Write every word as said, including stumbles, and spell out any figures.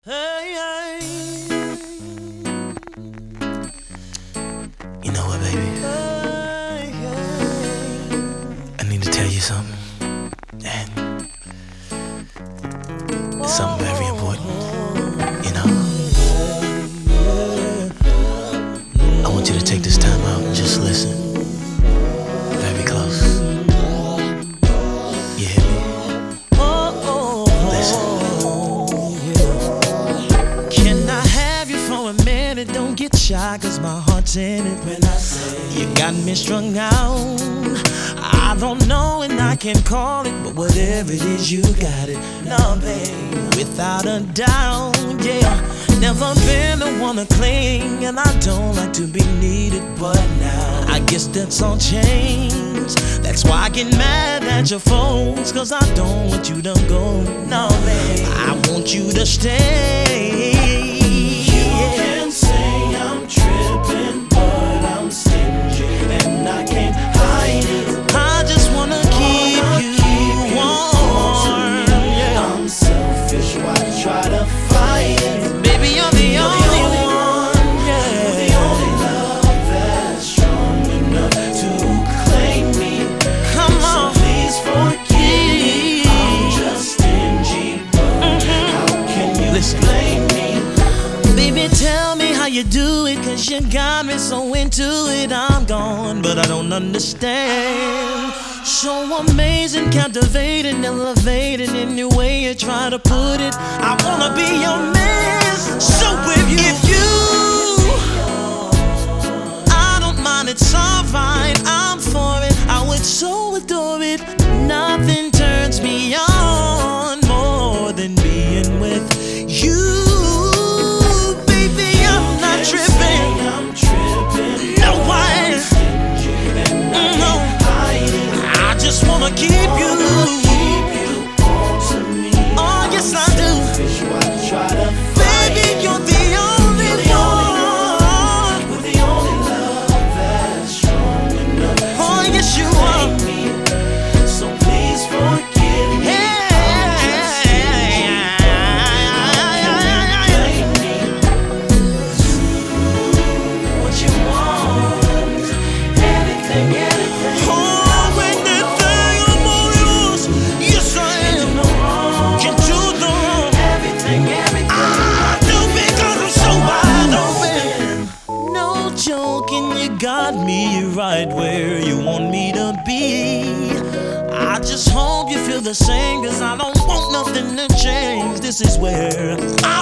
Hey, hey. You know what, baby? Hey, hey. I need to tell you something. And it's something very important. You know? I want you to take this time out and just listen. Very close. You hear me? Listen. Don't get shy, cause my heart's in it when I say you got me strung out. I don't know and I can't call it, but whatever it is, you got it. No, babe, without a doubt, yeah. Never been the one to cling, and I don't like to be needed, but now I guess that's all changed. That's why I get mad at your folks, cause I don't want you to go. No, babe, I want you to stay. You do it cause you got me so into it. I'm gone, but I don't understand. So amazing, captivating, elevating in the way you try to put it. I wanna be your man. So if you, if you I don't mind, it's alright, I'm for it. I would so adore it. Nothing turns me on more than being with you. Keep you, oh yes I do. Baby, you're the only one, with the only love that's strong enough. Oh yes you are. So please forgive me. What you want, anything, anything. Joking, you got me right where you want me to be. I just hope you feel the same, cause I don't want nothing to change. This is where I